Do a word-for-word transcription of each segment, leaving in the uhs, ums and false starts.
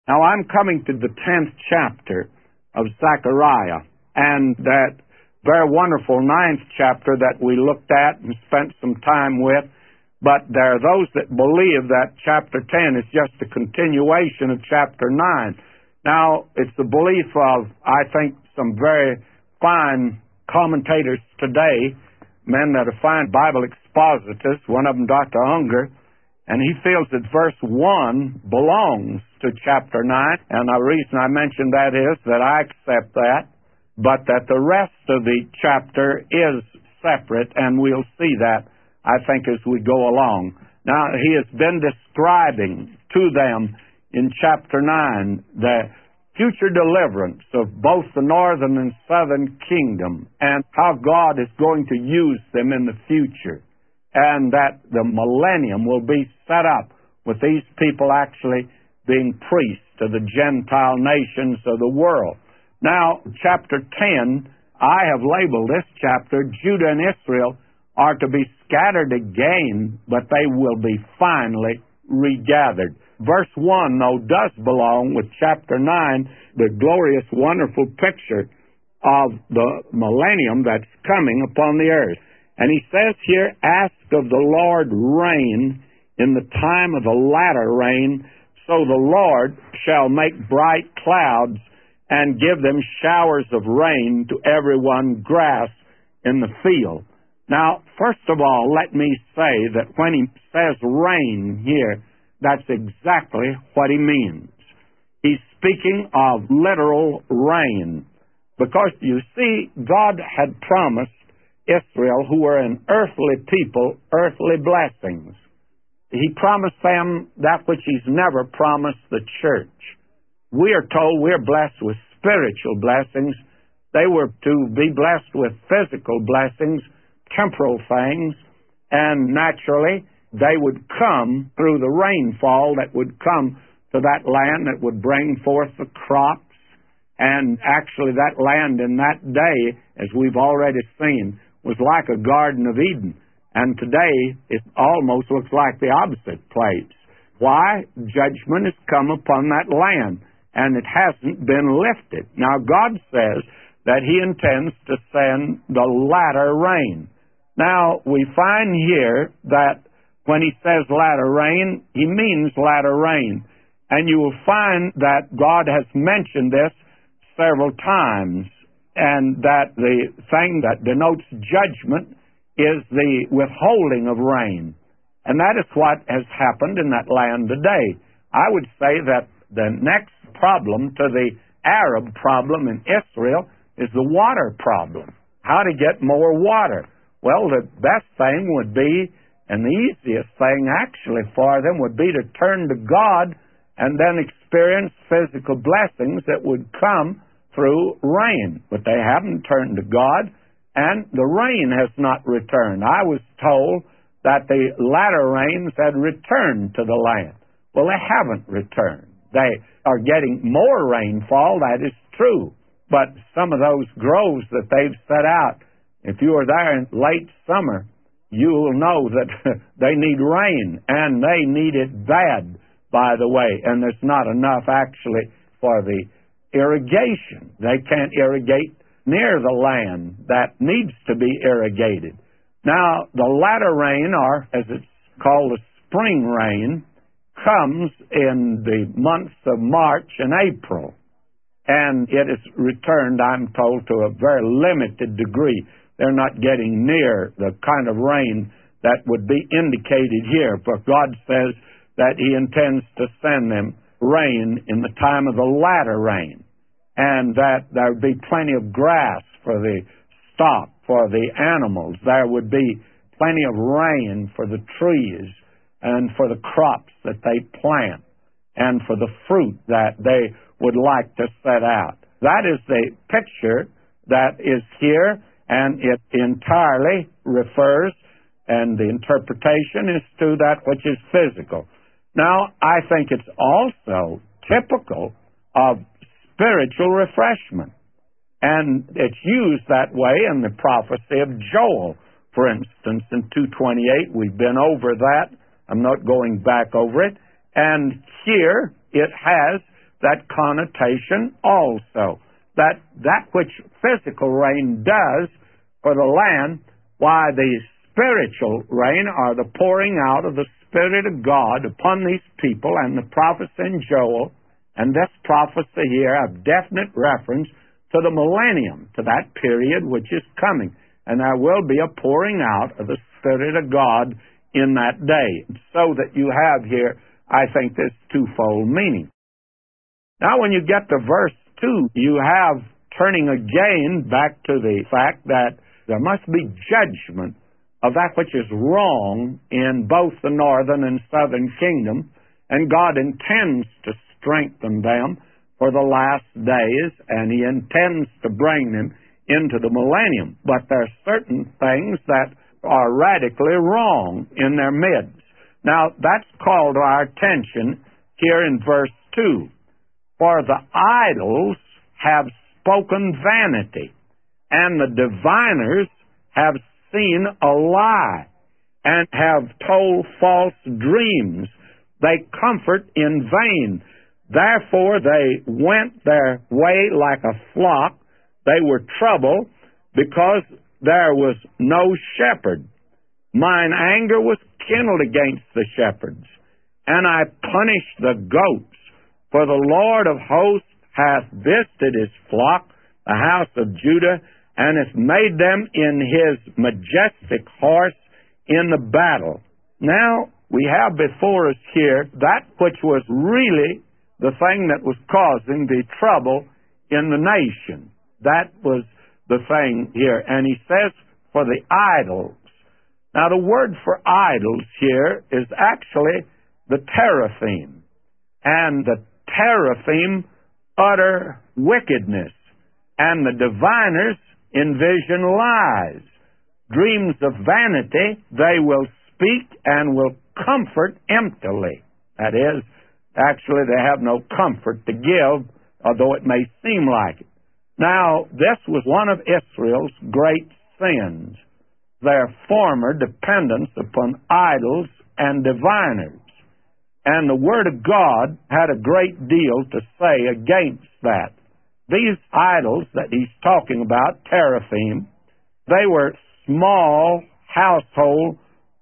Now, I'm coming to the tenth chapter of Zechariah, and that very wonderful ninth chapter that we looked at and spent some time with, but there are those that believe that chapter ten is just a continuation of chapter nine. Now, it's the belief of, I think, some very fine commentators today, men that are fine Bible expositors, one of them Doctor Unger, and he feels that verse one belongs to chapter nine, and the reason I mention that is that I accept that, but that the rest of the chapter is separate, and we'll see that, I think, as we go along. Now, he has been describing to them in chapter nine the future deliverance of both the northern and southern kingdom, and how God is going to use them in the future, and that the millennium will be set up with these people actually being priests to the Gentile nations of the world. Now, chapter ten, I have labeled this chapter, Judah and Israel are to be scattered again, but they will be finally regathered. Verse one, though, does belong with chapter nine, the glorious, wonderful picture of the millennium that's coming upon the earth. And he says here, ask of the Lord rain in the time of the latter rain, so the Lord shall make bright clouds and give them showers of rain to everyone grass in the field. Now, first of all, let me say that when he says rain here, that's exactly what he means. He's speaking of literal rain, because, you see, God had promised Israel, who were an earthly people, earthly blessings. He promised them that which he's never promised the church. We are told we're blessed with spiritual blessings. They were to be blessed with physical blessings, temporal things, and naturally they would come through the rainfall that would come to that land that would bring forth the crops. And actually that land in that day, as we've already seen, was like a Garden of Eden. And today it almost looks like the opposite place. Why? Judgment has come upon that land, and it hasn't been lifted. Now God says that he intends to send the latter rain. Now we find here that when he says latter rain, he means latter rain. And you will find that God has mentioned this several times, and that the thing that denotes judgment is the withholding of rain. And that is what has happened in that land today. I would say that the next problem to the Arab problem in Israel is the water problem. How to get more water. Well, the best thing would be, and the easiest thing actually for them would be to turn to God and then experience physical blessings that would come through rain. But they haven't turned to God, and the rain has not returned. I was told that the latter rains had returned to the land. Well, they haven't returned. They are getting more rainfall, that is true. But some of those groves that they've set out, if you are there in late summer, you will know that they need rain, and they need it bad, by the way. And there's not enough actually for the irrigation. They can't irrigate near the land that needs to be irrigated. Now, the latter rain, or as it's called the spring rain, comes in the months of March and April. And it is returned, I'm told, to a very limited degree. They're not getting near the kind of rain that would be indicated here. But God says that he intends to send them rain in the time of the latter rain, and that there would be plenty of grass for the stock, for the animals. There would be plenty of rain for the trees and for the crops that they plant and for the fruit that they would like to set out. That is the picture that is here, and it entirely refers, and the interpretation is to that which is physical. Now, I think it's also typical of spiritual refreshment. And it's used that way in the prophecy of Joel. For instance, in two twenty-eight, we've been over that. I'm not going back over it. And here it has that connotation also, that that which physical rain does for the land, why the spiritual rain, or the pouring out of the Spirit of God upon these people, and the prophets in Joel, and this prophecy here have definite reference to the millennium, to that period which is coming. And there will be a pouring out of the Spirit of God in that day. So that you have here, I think, this twofold meaning. Now when you get to verse two, you have turning again back to the fact that there must be judgment of that which is wrong in both the northern and southern kingdom, and God intends to strengthen them for the last days, and He intends to bring them into the millennium. But there are certain things that are radically wrong in their midst. Now, that's called to our attention here in verse two. For the idols have spoken vanity, and the diviners have seen a lie, and have told false dreams. They comfort in vain. Therefore they went their way like a flock. They were troubled, because there was no shepherd. Mine anger was kindled against the shepherds, and I punished the goats. For the Lord of hosts hath visited his flock, the house of Judah, and hath made them in his majestic horse in the battle. Now, we have before us here that which was really the thing that was causing the trouble in the nation. That was the thing here. And he says, for the idols. Now, the word for idols here is actually the teraphim. And the teraphim utter wickedness. And the diviners envision lies. Dreams of vanity, they will speak and will comfort emptily. That is, actually they have no comfort to give, although it may seem like it. Now, this was one of Israel's great sins, their former dependence upon idols and diviners. And the Word of God had a great deal to say against that. These idols that he's talking about, teraphim, they were small household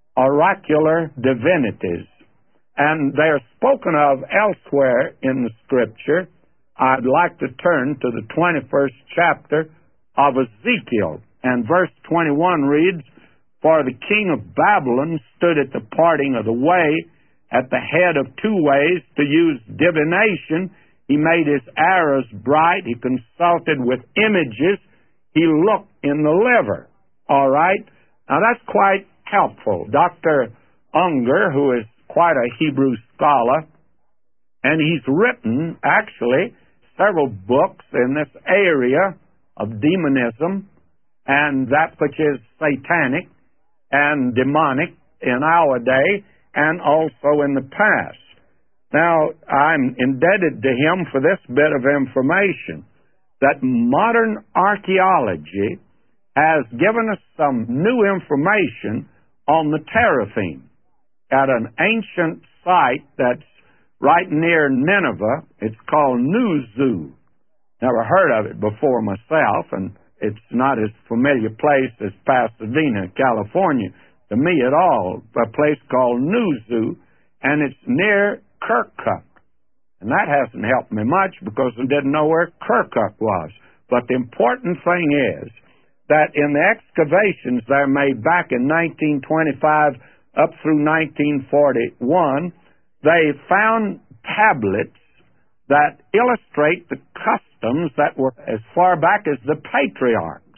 oracular divinities. And they are spoken of elsewhere in the Scripture. I'd like to turn to the twenty-first chapter of Ezekiel. And verse twenty-one reads, For the king of Babylon stood at the parting of the way, at the head of two ways, to use divination. He made his arrows bright. He consulted with images. He looked in the liver. All right? Now, that's quite helpful. Doctor Unger, who is quite a Hebrew scholar, and he's written, actually, several books in this area of demonism and that which is satanic and demonic in our day and also in the past. Now, I'm indebted to him for this bit of information, that modern archaeology has given us some new information on the teraphim at an ancient site that's right near Nineveh. It's called Nuzu. Never heard of it before myself, and it's not as familiar place as Pasadena, California, to me at all. A place called Nuzu, and it's near Kirkuk. And that hasn't helped me much because I didn't know where Kirkuk was. But the important thing is that in the excavations they made back in nineteen twenty-five up through nineteen forty-one, they found tablets that illustrate the customs that were as far back as the patriarchs.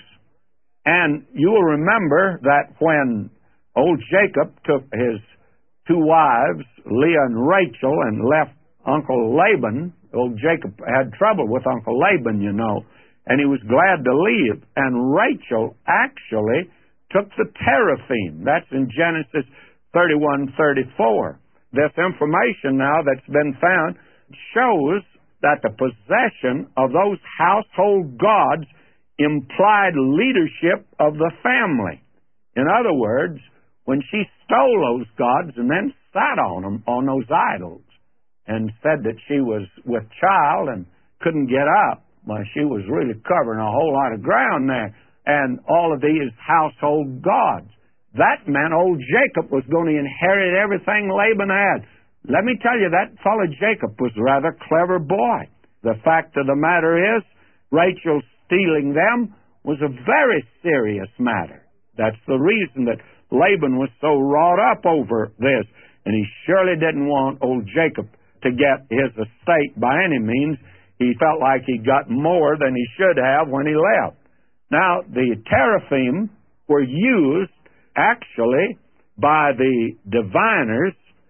And you will remember that when old Jacob took his two wives, Leah and Rachel, and left Uncle Laban, old Jacob had trouble with Uncle Laban, you know, and he was glad to leave. And Rachel actually took the teraphim. That's in Genesis thirty-one thirty-four. This information now that's been found shows that the possession of those household gods implied leadership of the family. In other words, when she stole those gods and then sat on them, on those idols, and said that she was with child and couldn't get up. Well, she was really covering a whole lot of ground there. And all of these household gods. That meant old Jacob was going to inherit everything Laban had. Let me tell you, that fellow Jacob was a rather clever boy. The fact of the matter is, Rachel stealing them was a very serious matter. That's the reason that Laban was so wrought up over this. And he surely didn't want old Jacob to get his estate by any means. He felt like he got more than he should have when he left. Now, the teraphim were used actually by the diviners,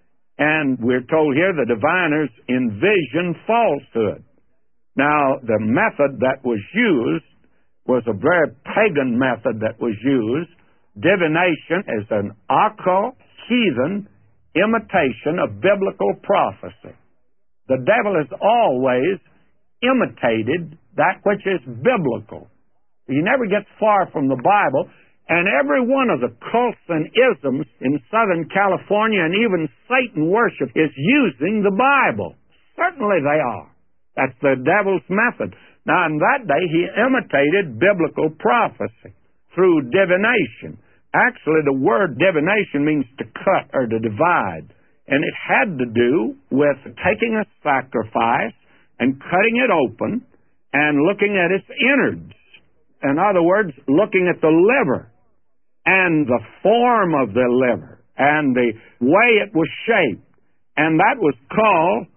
and we're told here the diviners envision falsehood. Now, the method that was used was a very pagan method that was used. Divination is an occult, heathen imitation of biblical prophecy. The devil has always imitated that which is biblical. He never gets far from the Bible, and every one of the cults and isms in Southern California and even Satan worship is using the Bible. Certainly they are. That's the devil's method. Now, in that day, he imitated biblical prophecy through divination. Actually, the word divination means to cut or to divide, and it had to do with taking a sacrifice and cutting it open and looking at its innards. In other words, looking at the liver and the form of the liver and the way it was shaped. And that was called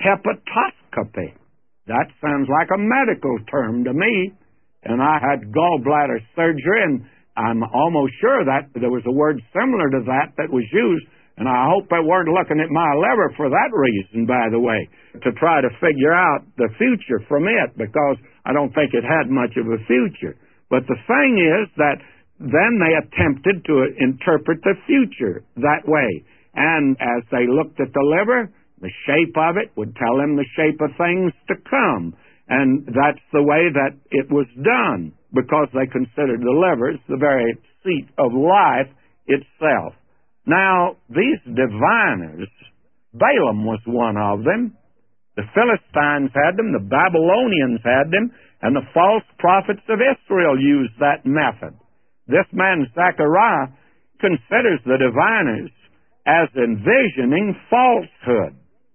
hepatoscopy. That sounds like a medical term to me. And I had gallbladder surgery, and I'm almost sure that there was a word similar to that that was used. And I hope they weren't looking at my liver for that reason, by the way, to try to figure out the future from it, because I don't think it had much of a future. But the thing is that then they attempted to interpret the future that way. And as they looked at the liver, the shape of it would tell them the shape of things to come. And that's the way that it was done, because they considered the liver the very seat of life itself. Now, these diviners, Balaam was one of them. The Philistines had them, the Babylonians had them, and the false prophets of Israel used that method. This man, Zechariah, considers the diviners as envisioning falsehood.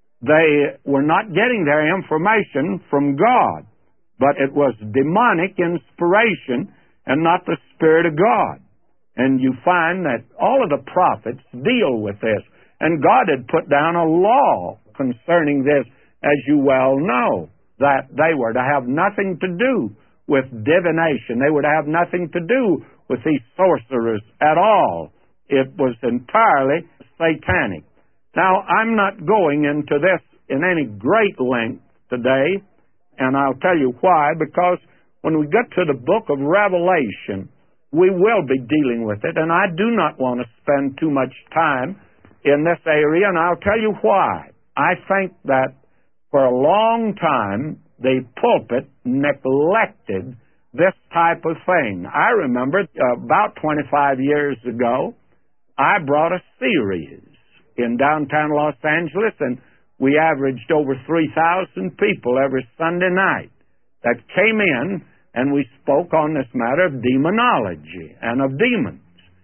They were not getting their information from God, but it was demonic inspiration and not the Spirit of God. And you find that all of the prophets deal with this. And God had put down a law concerning this, as you well know, that they were to have nothing to do with divination. They were to have nothing to do with these sorcerers at all. It was entirely satanic. Now, I'm not going into this in any great length today, and I'll tell you why, because when we get to the book of Revelation, we will be dealing with it, and I do not want to spend too much time in this area, and I'll tell you why. I think that for a long time, the pulpit neglected this type of thing. I remember uh, about twenty-five years ago, I brought a series in downtown Los Angeles, and we averaged over three thousand people every Sunday night that came in, and we spoke on this matter of demonology and of demons.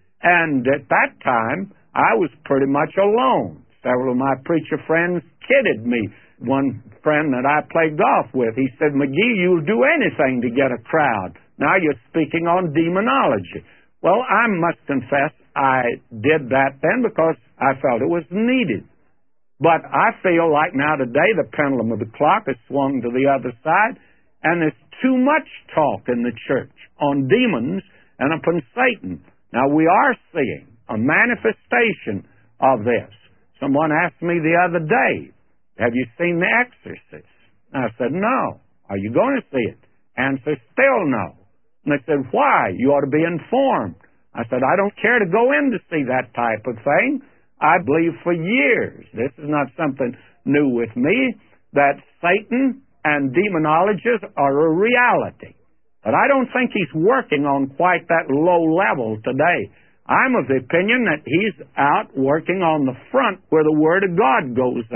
And at that time, I was pretty much alone. Several of my preacher friends kidded me. One friend that I played golf with, he said, "McGee, you'll do anything to get a crowd. Now you're speaking on demonology." Well, I must confess I did that then because I felt it was needed. But I feel like now today the pendulum of the clock has swung to the other side, and there's too much talk in the church on demons and upon Satan. Now, we are seeing a manifestation of this. Someone asked me the other day, "Have you seen The Exorcist?" I said, "No." "Are you going to see it?" Answer, still no. And they said, "Why? You ought to be informed." I said, "I don't care to go in to see that type of thing. I believe for years, this is not something new with me, that Satan and demonologists are a reality. But I don't think he's working on quite that low level today. I'm of the opinion that he's out working on the front where the Word of God goes out.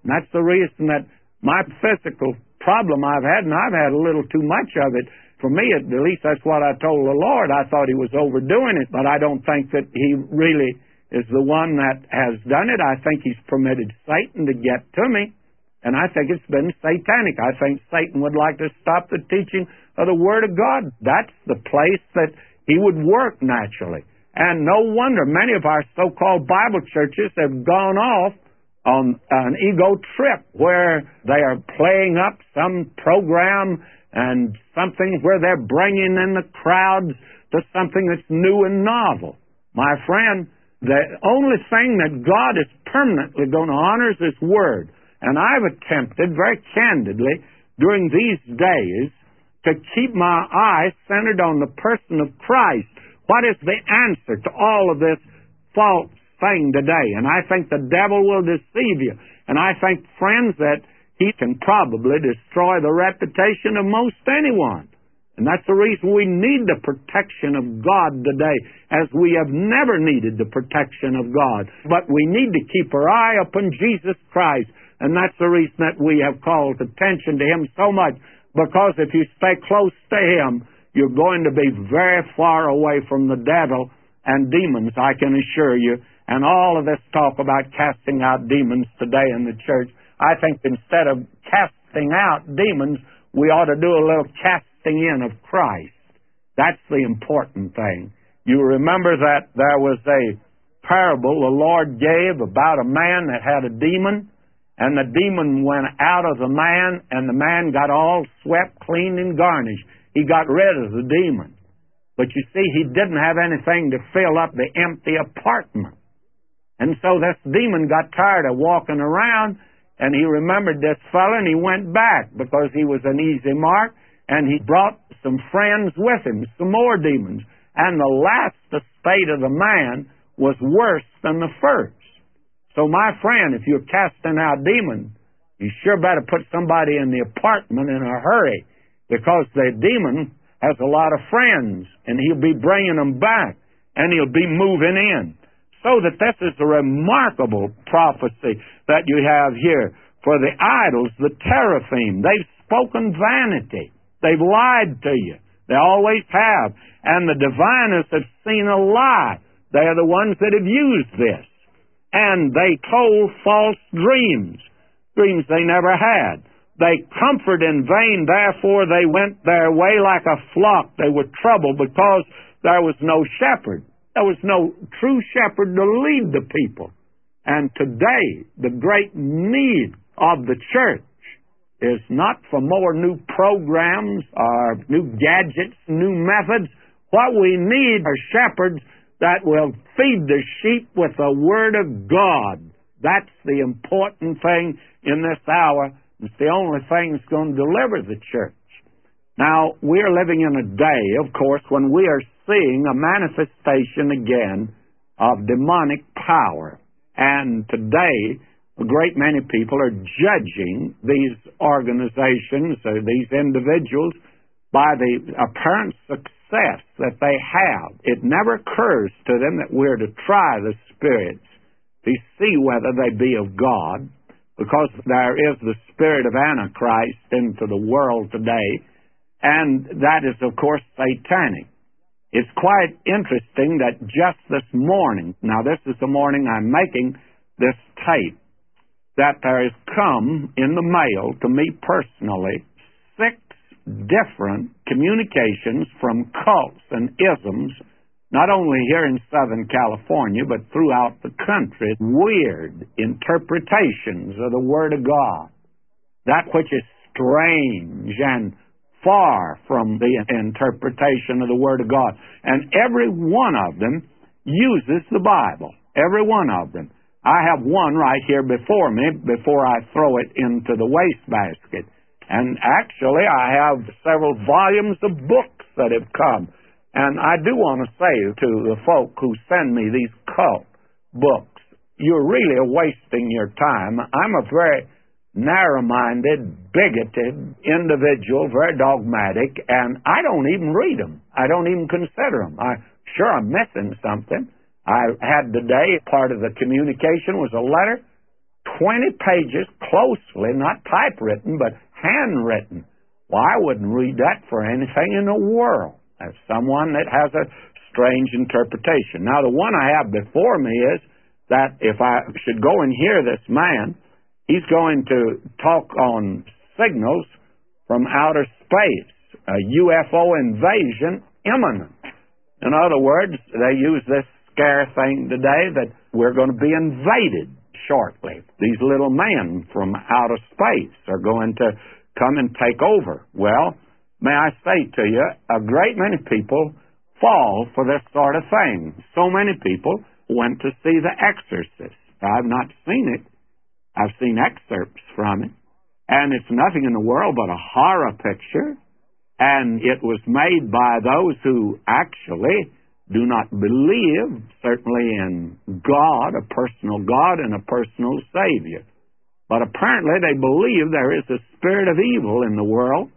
And that's the reason that my physical problem I've had, and I've had a little too much of it. For me, at least that's what I told the Lord. I thought He was overdoing it, but I don't think that He really is the one that has done it. I think He's permitted Satan to get to me, and I think it's been satanic. I think Satan would like to stop the teaching of the Word of God. That's the place that he would work naturally. And no wonder many of our so-called Bible churches have gone off on an ego trip where they are playing up some program and something where they're bringing in the crowds to something that's new and novel. My friend, the only thing that God is permanently going to honor is His Word. And I've attempted very candidly during these days to keep my eyes centered on the person of Christ. What is the answer to all of this false thing today? And I think the devil will deceive you. And I think, friends, that he can probably destroy the reputation of most anyone. And that's the reason we need the protection of God today, as we have never needed the protection of God. But we need to keep our eye upon Jesus Christ. And that's the reason that we have called attention to Him so much. Because if you stay close to Him, you're going to be very far away from the devil and demons, I can assure you. And all of this talk about casting out demons today in the church, I think instead of casting out demons, we ought to do a little casting in of Christ. That's the important thing. You remember that there was a parable the Lord gave about a man that had a demon, and the demon went out of the man, and the man got all swept, clean, and garnished. He got rid of the demon. But you see, he didn't have anything to fill up the empty apartment. And so this demon got tired of walking around, and he remembered this fellow, and he went back because he was an easy mark, and he brought some friends with him, some more demons. And the last estate of the man was worse than the first. So, my friend, if you're casting out demons, you sure better put somebody in the apartment in a hurry, because the demon has a lot of friends, and he'll be bringing them back, and he'll be moving in. So that this is a remarkable prophecy that you have here. For the idols, the teraphim, they've spoken vanity. They've lied to you. They always have. And the diviners have seen a lie. They are the ones that have used this. And they told false dreams, dreams they never had. They comfort in vain, therefore they went their way like a flock. They were troubled because there was no shepherd. There was no true shepherd to lead the people. And today, the great need of the church is not for more new programs or new gadgets, new methods. What we need are shepherds that will feed the sheep with the Word of God. That's the important thing in this hour. It's the only thing that's going to deliver the church. Now, we're living in a day, of course, when we are seeing a manifestation again of demonic power. And today, a great many people are judging these organizations or these individuals by the apparent success that they have. It never occurs to them that we're to try the spirits to see whether they be of God, because there is the spirit of Antichrist into the world today, and that is, of course, satanic. It's quite interesting that just this morning, now this is the morning I'm making this tape, that there has come in the mail to me personally six different communications from cults and isms, not only here in Southern California, but throughout the country. Weird interpretations of the Word of God. That which is strange and far from the interpretation of the Word of God. And every one of them uses the Bible. Every one of them. I have one right here before me before I throw it into the wastebasket. And actually, I have several volumes of books that have come. And I do want to say to the folk who send me these cult books, you're really wasting your time. I'm a very narrow-minded, bigoted individual, very dogmatic, and I don't even read them. I don't even consider them. I'm sure I'm missing something. I had today, part of the communication was a letter, twenty pages closely, not typewritten, but handwritten. Well, I wouldn't read that for anything in the world. That's someone that has a strange interpretation. Now, the one I have before me is that if I should go and hear this man, he's going to talk on signals from outer space, a U F O invasion imminent. In other words, they use this scare thing today that we're going to be invaded shortly. These little men from outer space are going to come and take over. Well, may I say to you, a great many people fall for this sort of thing. So many people went to see The Exorcist. I've not seen it. I've seen excerpts from it. And it's nothing in the world but a horror picture. And it was made by those who actually do not believe, certainly in God, a personal God and a personal Savior. But apparently they believe there is a spirit of evil in the world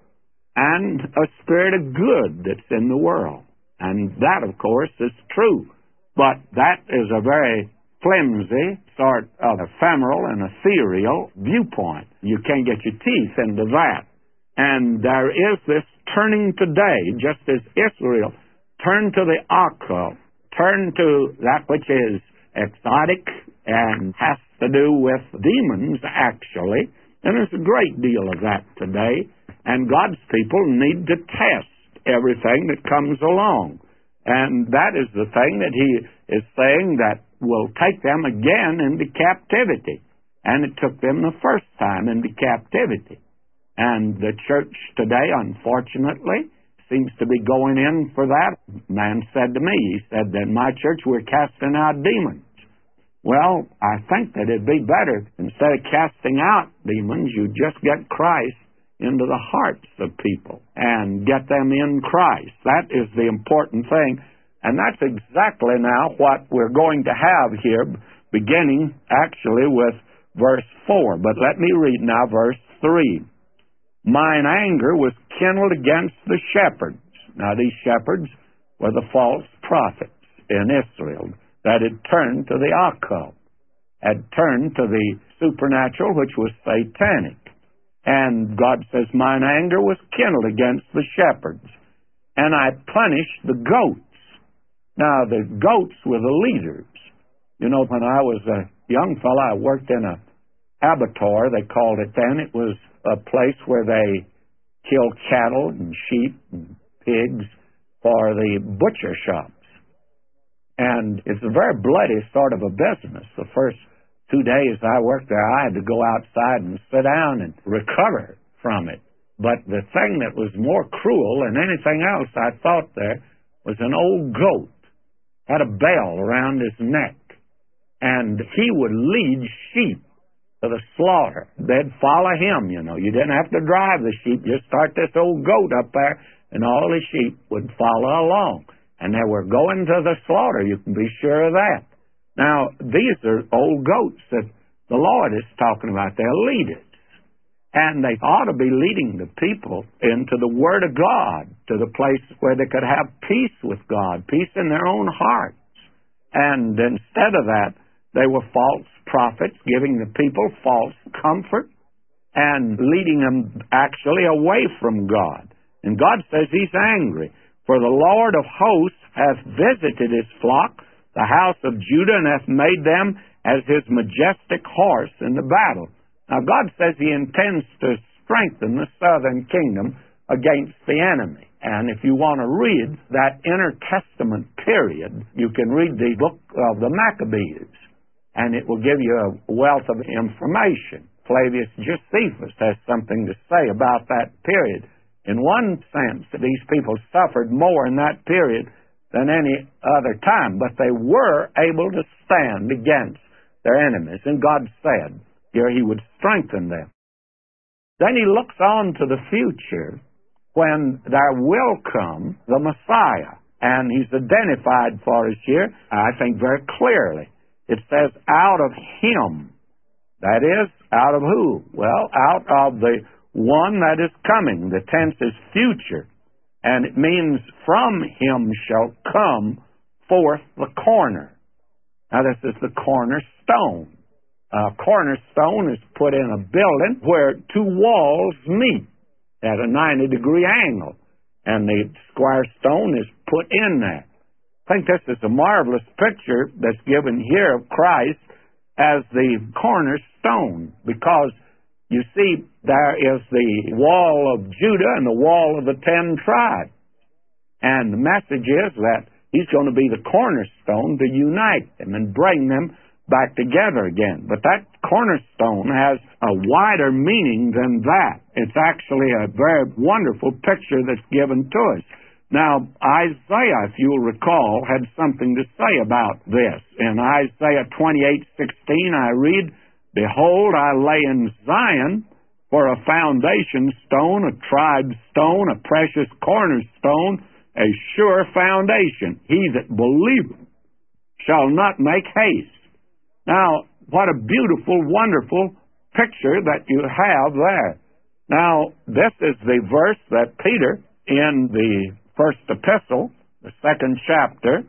and a spirit of good that's in the world. And that, of course, is true. But that is a very flimsy sort of ephemeral and ethereal viewpoint. You can't get your teeth into that. And there is this turning today, just as Israel turned to the occult, turned to that which is exotic and has to do with demons, actually. And there's a great deal of that today. And God's people need to test everything that comes along. And that is the thing that he is saying that will take them again into captivity. And it took them the first time into captivity. And the church today, unfortunately, seems to be going in for that. A man said to me, he said, in my church we're casting out demons. Well, I think that it'd be better, instead of casting out demons, you just get Christ into the hearts of people and get them in Christ. That is the important thing. And that's exactly now what we're going to have here, beginning actually with verse four. But let me read now verse three. Mine anger was kindled against the shepherds. Now these shepherds were the false prophets in Israel that had turned to the occult, had turned to the supernatural, which was satanic. And God says, mine anger was kindled against the shepherds, and I punished the goats. Now, the goats were the leaders. You know, when I was a young fellow, I worked in a abattoir, they called it then. It was a place where they killed cattle and sheep and pigs for the butcher shops. And it's a very bloody sort of a business. The first two days I worked there, I had to go outside and sit down and recover from it. But the thing that was more cruel than anything else I thought there was an old goat. Had a bell around his neck. And he would lead sheep to the slaughter. They'd follow him, you know. You didn't have to drive the sheep. Just start this old goat up there, and all the sheep would follow along. And they were going to the slaughter, you can be sure of that. Now, these are old goats that the Lord is talking about. They're leaders. And they ought to be leading the people into the Word of God, to the place where they could have peace with God, peace in their own hearts. And instead of that, they were false prophets, giving the people false comfort and leading them actually away from God. And God says He's angry. For the Lord of hosts hath visited His flock, the house of Judah, and hath made them as His majestic horse in the battle. Now, God says He intends to strengthen the southern kingdom against the enemy. And if you want to read that intertestament period, you can read the book of the Maccabees, and it will give you a wealth of information. Flavius Josephus has something to say about that period. In one sense, these people suffered more in that period than any other time, but they were able to stand against their enemies. And God said here He would strengthen them. Then He looks on to the future when there will come the Messiah. And He's identified for us here, I think, very clearly. It says, out of Him. That is, out of who? Well, out of the one that is coming. The tense is future. And it means from Him shall come forth the corner. Now this is the cornerstone. A cornerstone is put in a building where two walls meet at a ninety degree angle, and the square stone is put in there. I think this is a marvelous picture that's given here of Christ as the cornerstone, because you see there is the wall of Judah and the wall of the ten tribes. And the message is that he's going to be the cornerstone to unite them and bring them back together again. But that cornerstone has a wider meaning than that. It's actually a very wonderful picture that's given to us. Now, Isaiah, if you'll recall, had something to say about this. In Isaiah twenty-eight sixteen, I read, "Behold, I lay in Zion for a foundation stone, a tried stone, a precious cornerstone, a sure foundation. He that believeth shall not make haste." Now, what a beautiful, wonderful picture that you have there. Now, this is the verse that Peter, in the first epistle, the second chapter,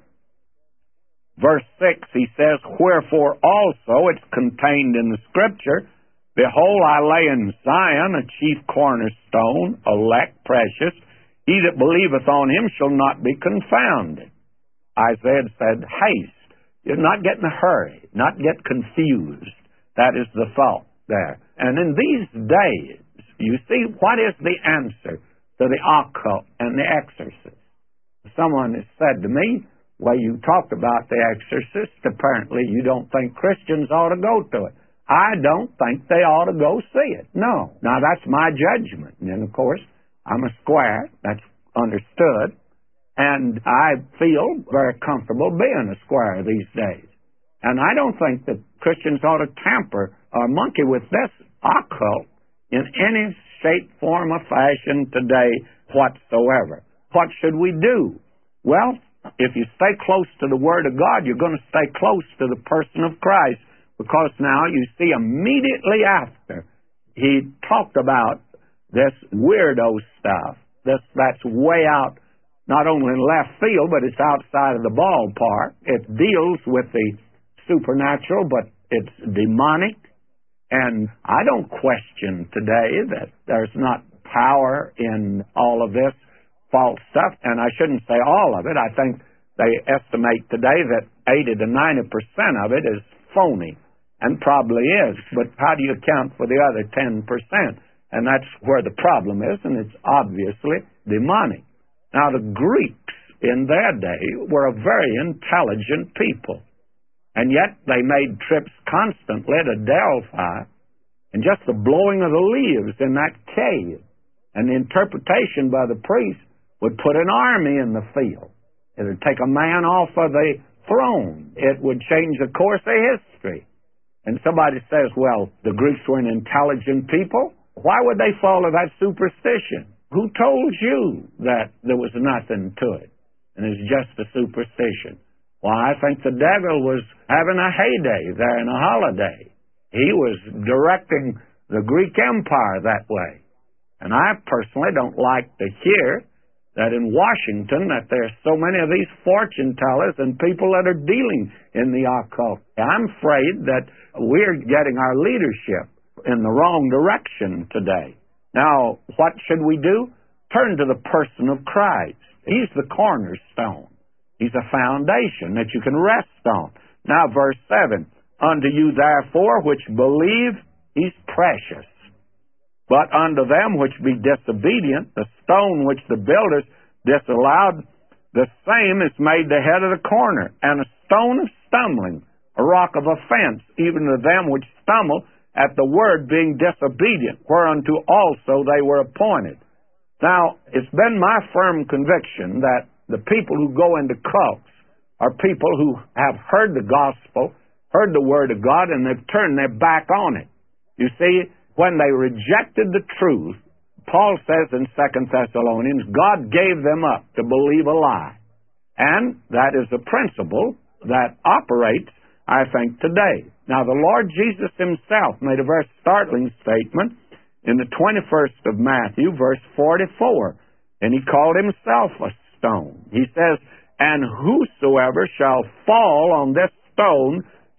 verse six, he says, "Wherefore also," it's contained in the Scripture, "Behold, I lay in Zion a chief cornerstone, elect, precious. He that believeth on him shall not be confounded." Isaiah said, haste. You're not get in a hurry, not get confused. That is the thought there. And in these days, you see, what is the answer to the occult and the exorcist? Someone has said to me, "Well, you talked about the exorcist. Apparently you don't think Christians ought to go to it." I don't think they ought to go see it. No. Now, that's my judgment. And, of course, I'm a square. That's understood. And I feel very comfortable being a square these days. And I don't think that Christians ought to tamper or monkey with this occult in any shape, form, or fashion today whatsoever. What should we do? Well, if you stay close to the Word of God, you're going to stay close to the person of Christ, because now you see immediately after he talked about this weirdo stuff, this that's way out, not only in left field, but it's outside of the ballpark. It deals with the supernatural, but it's demonic. And I don't question today that there's not power in all of this false stuff, and I shouldn't say all of it. I think they estimate today that eighty to ninety percent of it is phony, and probably is. But how do you account for the other ten percent? And that's where the problem is, and it's obviously demonic. Now, the Greeks in their day were a very intelligent people, and yet they made trips constantly to Delphi, and just the blowing of the leaves in that cave and the interpretation by the priest would put an army in the field. It would take a man off of the throne. It would change the course of history. And somebody says, well, the Greeks were an intelligent people. Why would they fall to that superstition? Who told you that there was nothing to it and it's just a superstition? Well, I think the devil was having a heyday there in a holiday. He was directing the Greek Empire that way. And I personally don't like to hear that in Washington that there's so many of these fortune tellers and people that are dealing in the occult. I'm afraid that we're getting our leadership in the wrong direction today. Now, what should we do? Turn to the person of Christ. He's the cornerstone. He's a foundation that you can rest on. Now, verse seven, "Unto you therefore which believe, he's precious. But unto them which be disobedient, the stone which the builders disallowed, the same is made the head of the corner, and a stone of stumbling, a rock of offense, even to them which stumble at the word, being disobedient, whereunto also they were appointed." Now, it's been my firm conviction that the people who go into cults are people who have heard the gospel, heard the word of God, and they've turned their back on it. You see, when they rejected the truth, Paul says in Second Thessalonians, God gave them up to believe a lie. And that is a principle that operates, I think, today. Now, the Lord Jesus himself made a very startling statement in the twenty-first of Matthew, verse forty-four, and he called himself a stone. He says, "And whosoever shall fall on this stone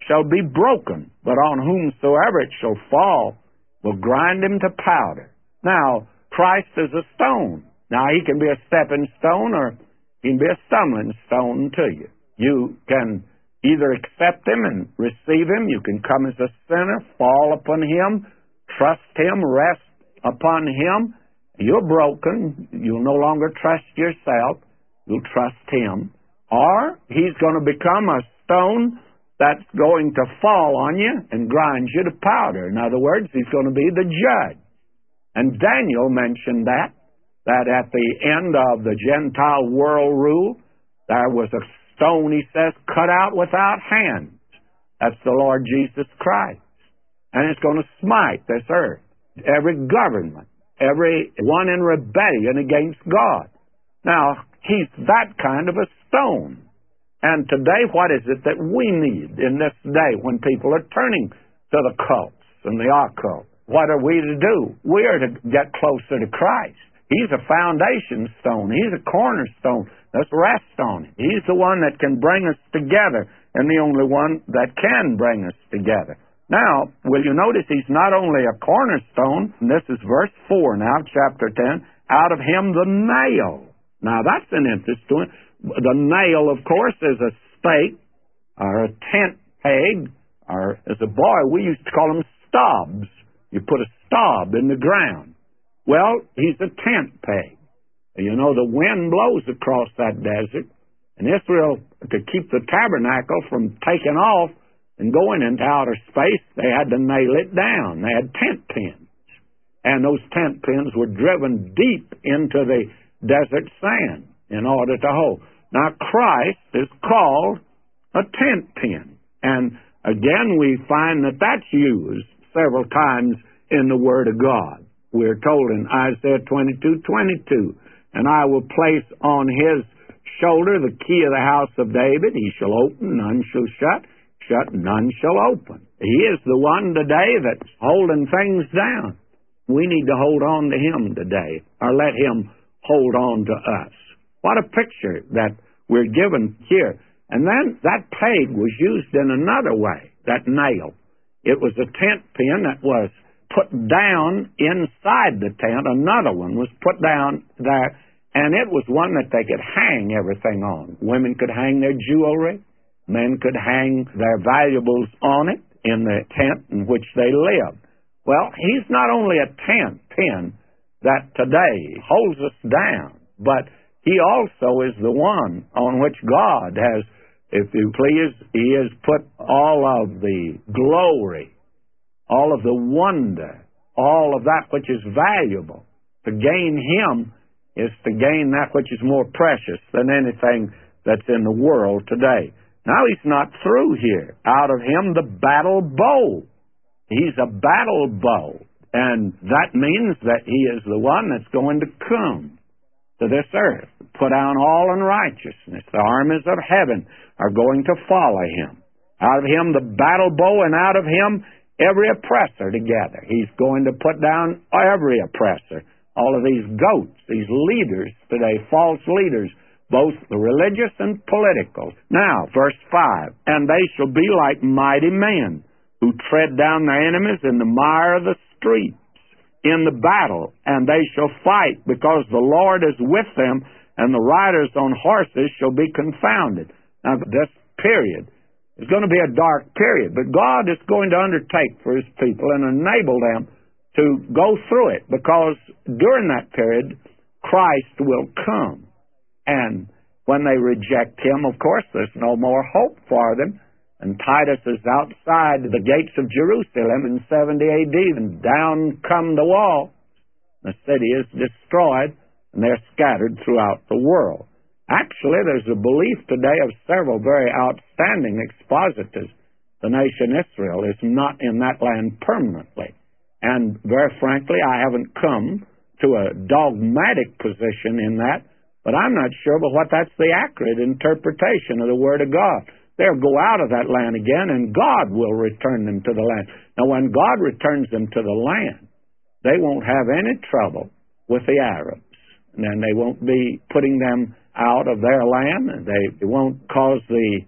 shall be broken, but on whomsoever it shall fall will grind him to powder. Now, Christ is a stone. Now, he can be a stepping stone or he can be a stumbling stone to you. You can either accept him and receive him. You can come as a sinner, fall upon him, trust him, rest upon him. You're broken. You'll no longer trust yourself. You'll trust him. Or he's going to become a stone that's going to fall on you and grind you to powder. In other words, he's going to be the judge. And Daniel mentioned that, that at the end of the Gentile world rule, there was a stone, he says, cut out without hands. That's the Lord Jesus Christ. And it's going to smite this earth, every government, every one in rebellion against God. Now, he's that kind of a stone. And today, what is it that we need in this day when people are turning to the cults and the occult? What are we to do? We are to get closer to Christ. He's a foundation stone. He's a cornerstone. Let's rest on him. He's the one that can bring us together and the only one that can bring us together. Now, will you notice he's not only a cornerstone, and this is verse four now, chapter ten, out of him the nail. Now, that's an interesting one. The nail, of course, is a stake or a tent peg, or as a boy, we used to call them stobs. You put a stob in the ground. Well, he's a tent peg. You know, the wind blows across that desert, and Israel, to keep the tabernacle from taking off and going into outer space, they had to nail it down. They had tent pins. And those tent pins were driven deep into the desert sand in order to hold. Now, Christ is called a tent pin. And again, we find that that's used several times in the Word of God. We're told in Isaiah twenty-two twenty-two, and I will place on his shoulder the key of the house of David. He shall open, none shall shut. Shut, none shall open. He is the one today that's holding things down. We need to hold on to him today, or let him hold on to us. What a picture that we're given here. And then that peg was used in another way, that nail. It was a tent pin that was put down inside the tent. Another one was put down there, and it was one that they could hang everything on. Women could hang their jewelry. Men could hang their valuables on it in the tent in which they lived. Well, he's not only a tent pin that today holds us down, but he also is the one on which God has, if you please, he has put all of the glory, all of the wonder, all of that which is valuable. To gain him is to gain that which is more precious than anything that's in the world today. Now, he's not through here. Out of him, the battle bow. He's a battle bow. And that means that he is the one that's going to come to this earth, put down all unrighteousness. The armies of heaven are going to follow him. Out of him, the battle bow, and out of him, every oppressor together. He's going to put down every oppressor. All of these goats, these leaders today, false leaders, both the religious and political. Now, verse five, and they shall be like mighty men who tread down their enemies in the mire of the streets in the battle, and they shall fight because the Lord is with them, and the riders on horses shall be confounded. Now, this period is going to be a dark period, but God is going to undertake for his people and enable them to go through it, because during that period, Christ will come. And when they reject him, of course, there's no more hope for them. And Titus is outside the gates of Jerusalem in seventy A D, and down come the wall. The city is destroyed, and they're scattered throughout the world. Actually, there's a belief today of several very outstanding expositors. The nation Israel is not in that land permanently. And very frankly, I haven't come to a dogmatic position in that, but I'm not sure but what that's the accurate interpretation of the Word of God. They'll go out of that land again, and God will return them to the land. Now, when God returns them to the land, they won't have any trouble with the Arabs. And then they won't be putting them out of their land, and they won't cause the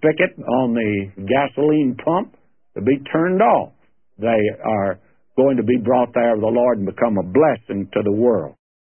spigot on the gasoline pump to be turned off. They are going to be brought there of the Lord and become a blessing to the world.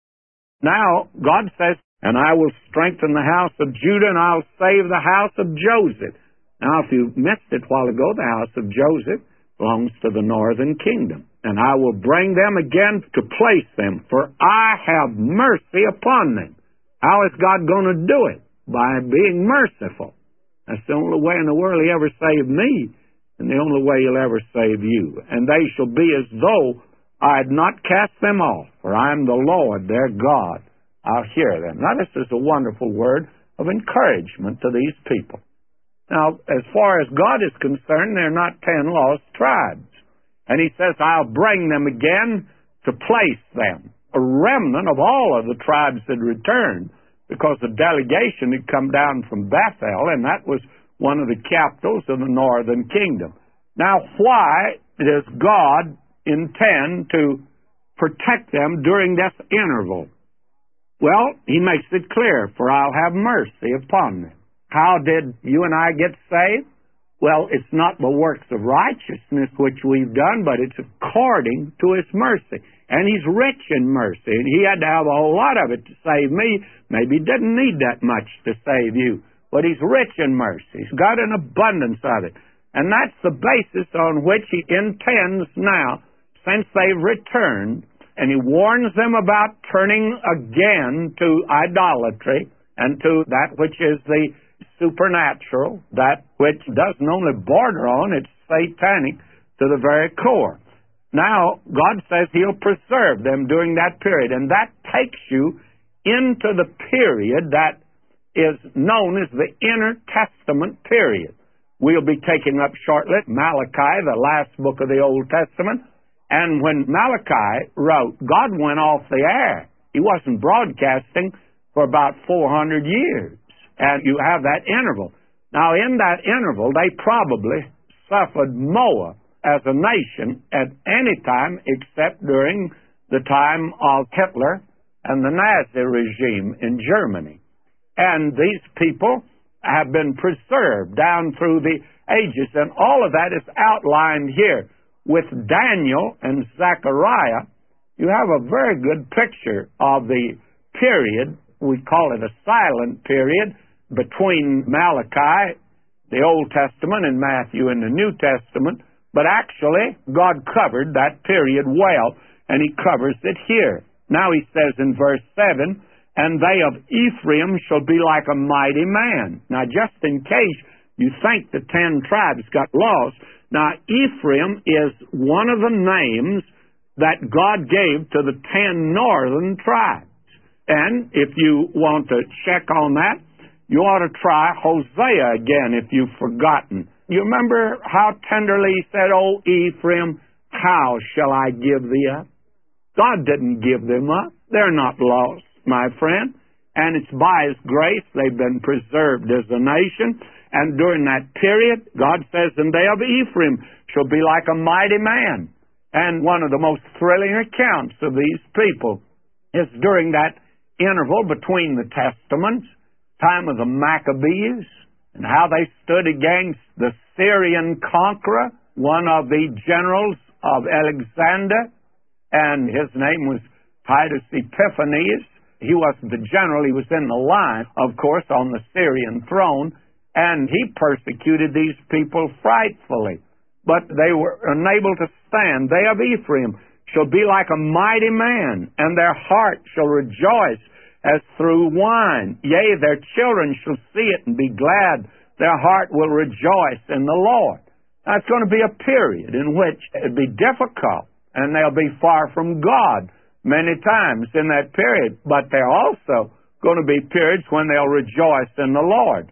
Now, God says, and I will strengthen the house of Judah, and I'll save the house of Joseph. Now, if you missed it a while ago, the house of Joseph belongs to the northern kingdom. And I will bring them again to place them, for I have mercy upon them. How is God going to do it? By being merciful. That's the only way in the world He ever saved me, and the only way He'll ever save you. And they shall be as though I had not cast them off, for I am the Lord their God. I'll hear them. Now, this is a wonderful word of encouragement to these people. Now, as far as God is concerned, they're not ten lost tribes. And He says, I'll bring them again to place them, a remnant of all of the tribes that returned, because the delegation had come down from Bethel, and that was one of the capitals of the northern kingdom. Now, why does God intend to protect them during this interval? Well, He makes it clear, for I'll have mercy upon them. How did you and I get saved? Well, it's not the works of righteousness which we've done, but it's according to His mercy. And He's rich in mercy, and He had to have a whole lot of it to save me. Maybe He didn't need that much to save you, but He's rich in mercy. He's got an abundance of it. And that's the basis on which He intends now, since they've returned, and He warns them about turning again to idolatry and to that which is the supernatural, that which doesn't only border on, it's satanic to the very core. Now, God says He'll preserve them during that period, and that takes you into the period that is known as the Intertestament period. We'll be taking up shortly Malachi, the last book of the Old Testament, and when Malachi wrote, God went off the air. He wasn't broadcasting for about four hundred years. And you have that interval. Now, in that interval, they probably suffered more as a nation at any time except during the time of Hitler and the Nazi regime in Germany. And these people have been preserved down through the ages, and all of that is outlined here. With Daniel and Zechariah, you have a very good picture of the period, we call it a silent period, between Malachi, the Old Testament, and Matthew in the New Testament, but actually God covered that period well, and He covers it here. Now He says in verse seven, and they of Ephraim shall be like a mighty man. Now, just in case you think the ten tribes got lost, now Ephraim is one of the names that God gave to the ten northern tribes. And if you want to check on that, you ought to try Hosea again if you've forgotten. You remember how tenderly He said, O Ephraim, how shall I give thee up? God didn't give them up. They're not lost, my friend. And it's by His grace they've been preserved as a nation. And during that period, God says, and they of Ephraim shall be like a mighty man. And one of the most thrilling accounts of these people is during that interval between the Testaments, time of the Maccabees, and how they stood against the Syrian conqueror, one of the generals of Alexander, and his name was Titus Epiphanes. He wasn't the general, he was in the line, of course, on the Syrian throne, and he persecuted these people frightfully. But they were unable to stand. They of Ephraim shall be like a mighty man, and their heart shall rejoice as through wine. Yea, their children shall see it and be glad. Their heart will rejoice in the Lord. Now, it's going to be a period in which it'll be difficult, and they'll be far from God many times in that period. But there are also going to be periods when they'll rejoice in the Lord.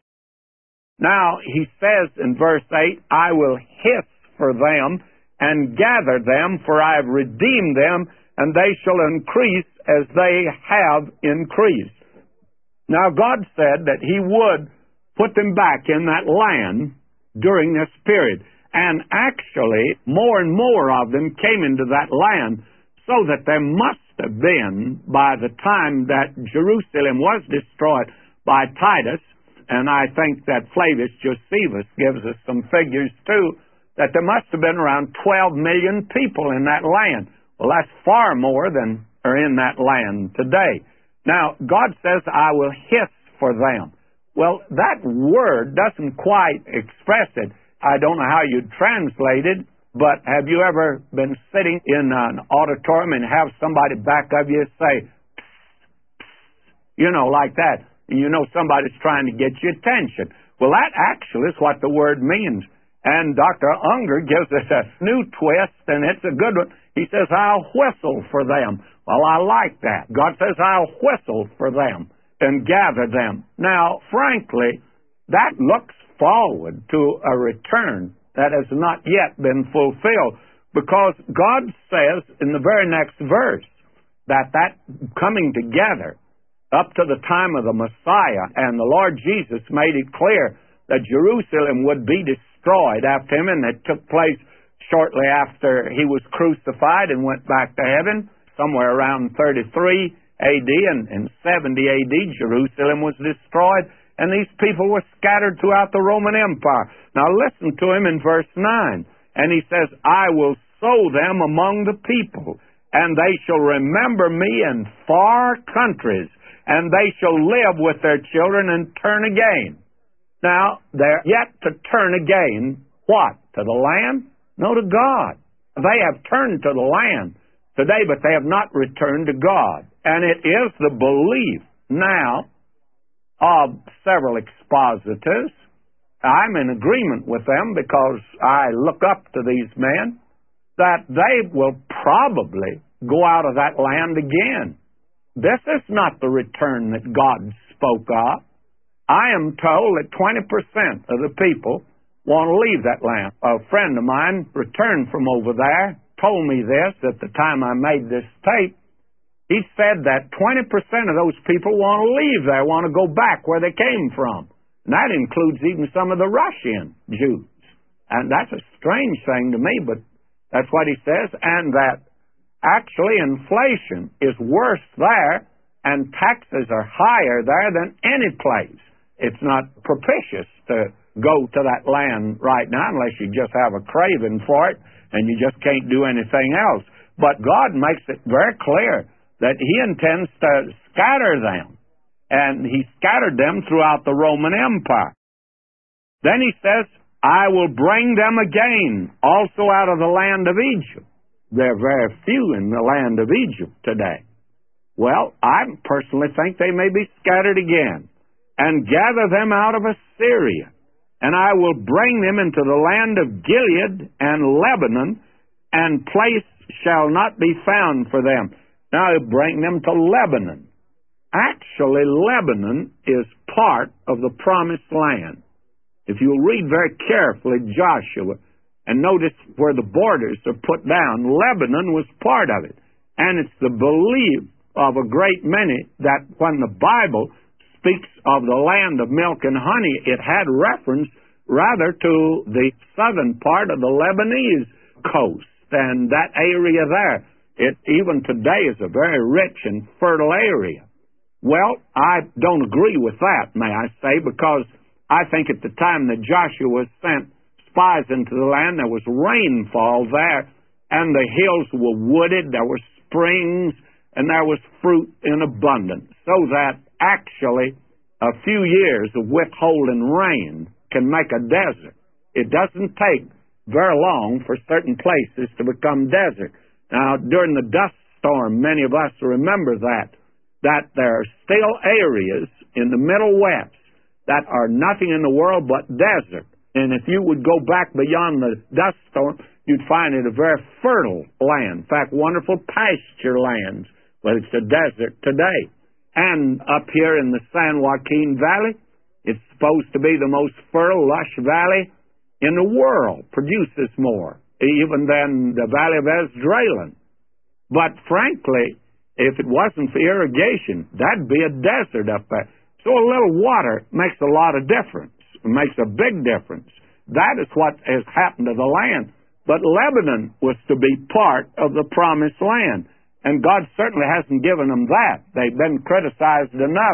Now, He says in verse eight, I will hiss for them and gather them, for I have redeemed them, and they shall increase as they have increased. Now, God said that He would put them back in that land during this period. And actually, more and more of them came into that land, so that there must have been, by the time that Jerusalem was destroyed by Titus, and I think that Flavius Josephus gives us some figures too, that there must have been around twelve million people in that land. Well, that's far more than are in that land today. Now, God says, I will hiss for them. Well, that word doesn't quite express it. I don't know how you'd translate it, but have you ever been sitting in an auditorium and have somebody back of you say, you know, like that? You know somebody's trying to get your attention. Well, that actually is what the word means. And Doctor Unger gives us a new twist, and it's a good one. He says, I'll whistle for them. Well, I like that. God says, I'll whistle for them and gather them. Now, frankly, that looks forward to a return that has not yet been fulfilled, because God says in the very next verse that that coming together up to the time of the Messiah, and the Lord Jesus made it clear that Jerusalem would be destroyed after him, and it took place shortly after he was crucified and went back to heaven, somewhere around thirty-three A D, and in seventy A D, Jerusalem was destroyed, and these people were scattered throughout the Roman Empire. Now listen to him in verse nine, and he says, I will sow them among the people, and they shall remember me in far countries, and they shall live with their children and turn again. Now, they're yet to turn again, what? To the land? No, to God. They have turned to the land today, but they have not returned to God. And it is the belief now of several expositors. I'm in agreement with them because I look up to these men, that they will probably go out of that land again. This is not the return that God spoke of. I am told that twenty percent of the people want to leave that land. A friend of mine returned from over there, told me this at the time I made this tape. He said that twenty percent of those people want to leave there, want to go back where they came from. And that includes even some of the Russian Jews. And that's a strange thing to me, but that's what he says. And that actually inflation is worse there, and taxes are higher there than any place. It's not propitious to go to that land right now unless you just have a craving for it and you just can't do anything else. But God makes it very clear that he intends to scatter them, and he scattered them throughout the Roman Empire. Then he says, I will bring them again also out of the land of Egypt. There are very few in the land of Egypt today. Well, I personally think they may be scattered again, and gather them out of Assyria, and I will bring them into the land of Gilead and Lebanon, and place shall not be found for them. Now he'll bring them to Lebanon. Actually, Lebanon is part of the promised land. If you'll read very carefully Joshua, and notice where the borders are put down, Lebanon was part of it. And it's the belief of a great many that when the Bible speaks of the land of milk and honey, it had reference rather to the southern part of the Lebanese coast and that area there. It even today is a very rich and fertile area. Well, I don't agree with that, may I say, because I think at the time that Joshua sent spies into the land, there was rainfall there, and the hills were wooded, there were springs, and there was fruit in abundance, so that actually a few years of withholding rain can make a desert. It doesn't take very long for certain places to become desert. Now, during the dust storm, many of us remember that, that there are still areas in the Middle West that are nothing in the world but desert. And if you would go back beyond the dust storm, you'd find it a very fertile land. In fact, wonderful pasture lands, but it's a desert today. And up here in the San Joaquin Valley, it's supposed to be the most fertile, lush valley in the world, produces more, even than the Valley of Esdraelon. But frankly, if it wasn't for irrigation, that'd be a desert up there. So a little water makes a lot of difference. It makes a big difference. That is what has happened to the land. But Lebanon was to be part of the promised land. And God certainly hasn't given them that. They've been criticized enough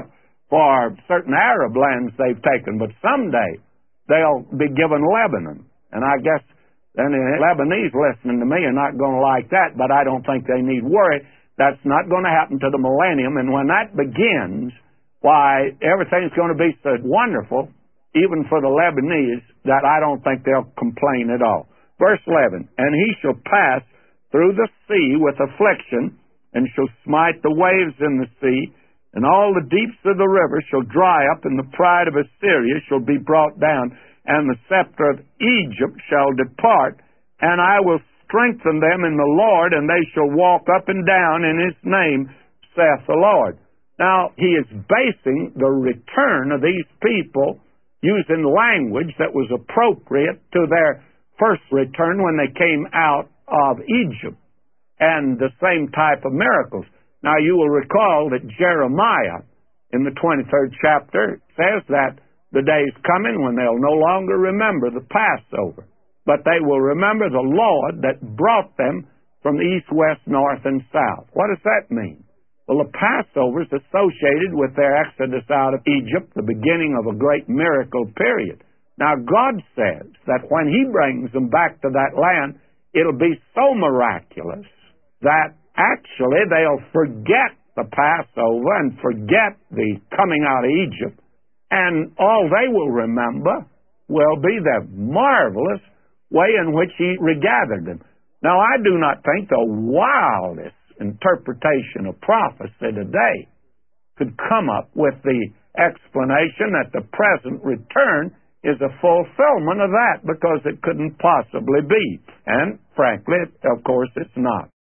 for certain Arab lands they've taken, but someday they'll be given Lebanon. And I guess then the Lebanese listening to me are not going to like that, but I don't think they need worry. That's not going to happen to the millennium, and when that begins, why, everything's going to be so wonderful, even for the Lebanese, that I don't think they'll complain at all. Verse eleven, and he shall pass through the sea with affliction, and shall smite the waves in the sea, and all the deeps of the river shall dry up, and the pride of Assyria shall be brought down, and the scepter of Egypt shall depart, and I will strengthen them in the Lord, and they shall walk up and down in his name, saith the Lord. Now, he is basing the return of these people using language that was appropriate to their first return when they came out of Egypt, and the same type of miracles. Now, you will recall that Jeremiah, in the twenty-third chapter, says that the day is coming when they'll no longer remember the Passover, but they will remember the Lord that brought them from the east, west, north, and south. What does that mean? Well, the Passover is associated with their exodus out of Egypt, the beginning of a great miracle period. Now, God says that when he brings them back to that land, it'll be so miraculous that actually they'll forget the Passover and forget the coming out of Egypt, and all they will remember will be the marvelous way in which he regathered them. Now, I do not think the wildest interpretation of prophecy today could come up with the explanation that the present return is a fulfillment of that, because it couldn't possibly be. And frankly, of course, it's not.